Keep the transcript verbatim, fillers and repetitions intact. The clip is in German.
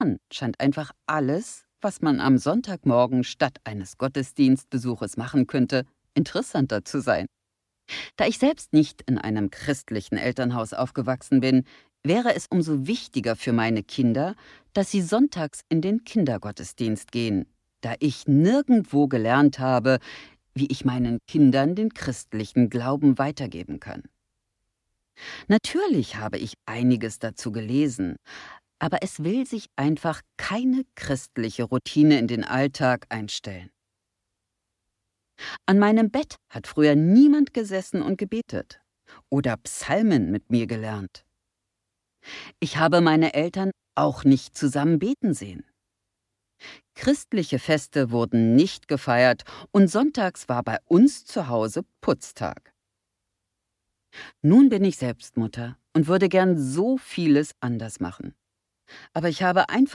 scheint einfach alles, was man am Sonntagmorgen statt eines Gottesdienstbesuches machen könnte, interessanter zu sein. Da ich selbst nicht in einem christlichen Elternhaus aufgewachsen bin, wäre es umso wichtiger für meine Kinder, dass sie sonntags in den Kindergottesdienst gehen, da ich nirgendwo gelernt habe, wie ich meinen Kindern den christlichen Glauben weitergeben kann. Natürlich habe ich einiges dazu gelesen, aber es will sich einfach keine christliche Routine in den Alltag einstellen. An meinem Bett hat früher niemand gesessen und gebetet oder Psalmen mit mir gelernt. Ich habe meine Eltern auch nicht zusammen beten sehen. Christliche Feste wurden nicht gefeiert und sonntags war bei uns zu Hause Putztag. Nun bin ich selbst Mutter und würde gern so vieles anders machen. Aber ich habe einfach